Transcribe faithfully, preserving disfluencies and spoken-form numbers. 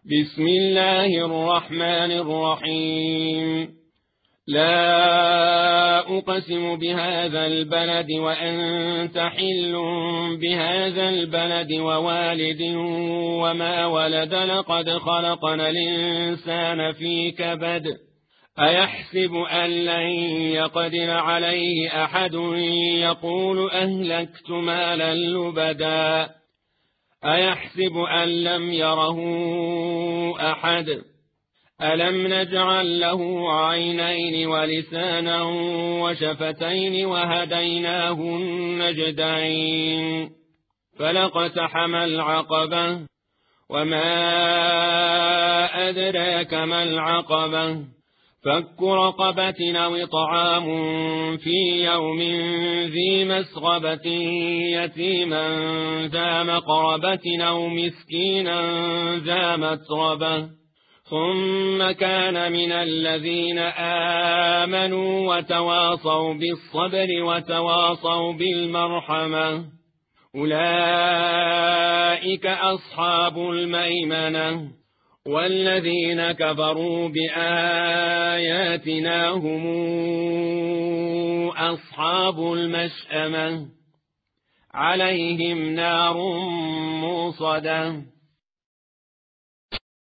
بسم الله الرحمن الرحيم. لا أقسم بهذا البلد وأنت حل بهذا البلد ووالد وما ولد لقد خلقنا الإنسان في كبد أيحسب أن لن يقدر عليه أحد يقول أهلكت مالا لبدا أيحسب أن لم يره أحد ألم نجعل له عينين ولسانا وشفتين وهديناه النجدين فلاقتحم العقبة وما أدراك ما العقبة فك رقبة أو طعام في يوم ذي مسغبة يتيما ذا مقربة أو مسكينا ذا متربة ثم كان من الذين آمنوا وتواصوا بالصبر وتواصوا بالمرحمة أولئك أصحاب الميمنة والذين كفروا بآياتنا هم أصحاب المشأمة عليهم نار موصدة